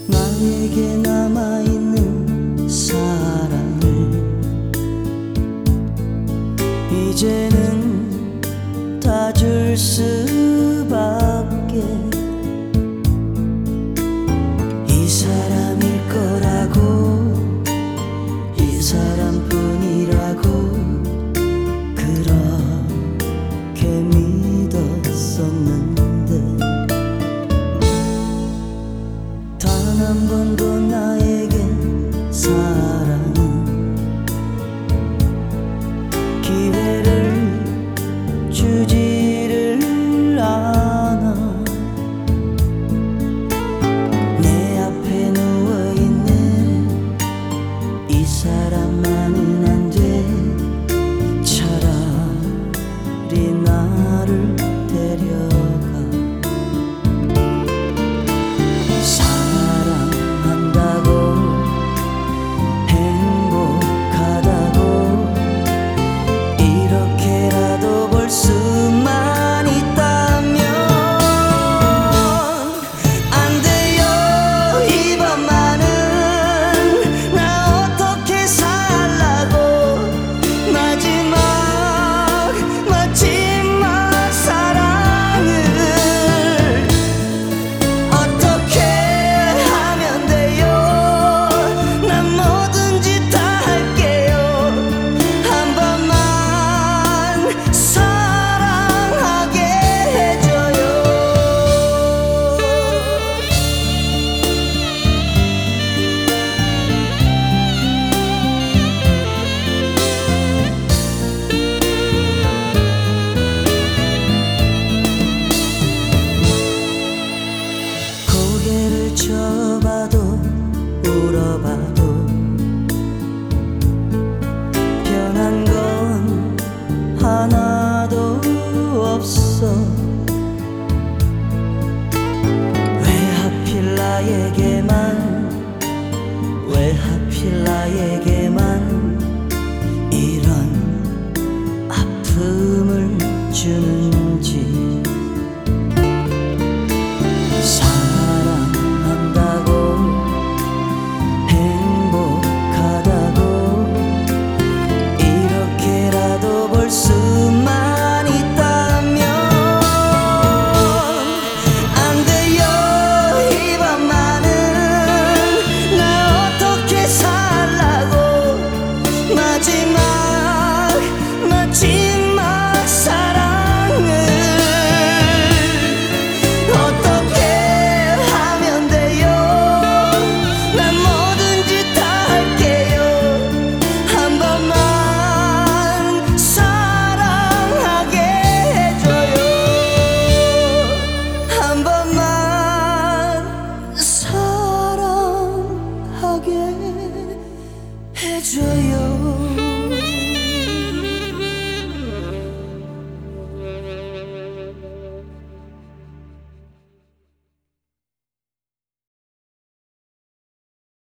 나에게 남아있는 사랑을 이제는 다 줄 수밖에. 이 사람일 거라고, 이 사람뿐이라고 그렇게 믿었었는데, 단 한 번도 나에겐 사랑은 기회를 주지를 않아. 내 앞에 누워있는 이 사람만은 안 돼. 차라리 나를 데려가. 사랑한다고, 행복하다고 이렇게라도 볼 수만 있다면 안 돼요. 이번만은 나 어떻게 살라고. 마지막 사랑을 어떻게 하면 돼요. 난 뭐든지 다 할게요. 한 번만 사랑하게 해줘요. 고개를 쳐봐도 울어봐도 변한 건 하나도 없어. 왜 하필 나에게만, 왜 하필 나에게만 이런 아픔을 주는